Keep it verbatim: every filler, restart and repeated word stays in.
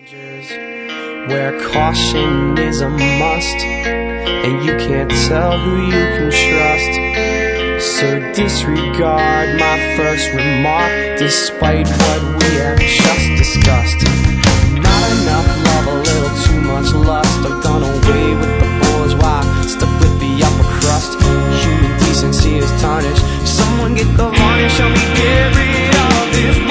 where caution is a must, and you can't tell who you can trust. So disregard my first remark, despite what we have just discussed. Not enough love, a little too much lust. I've done away with the bourgeois, stuck with the upper crust. Human decency is tarnished. Someone get the varnish, help me get rid of this.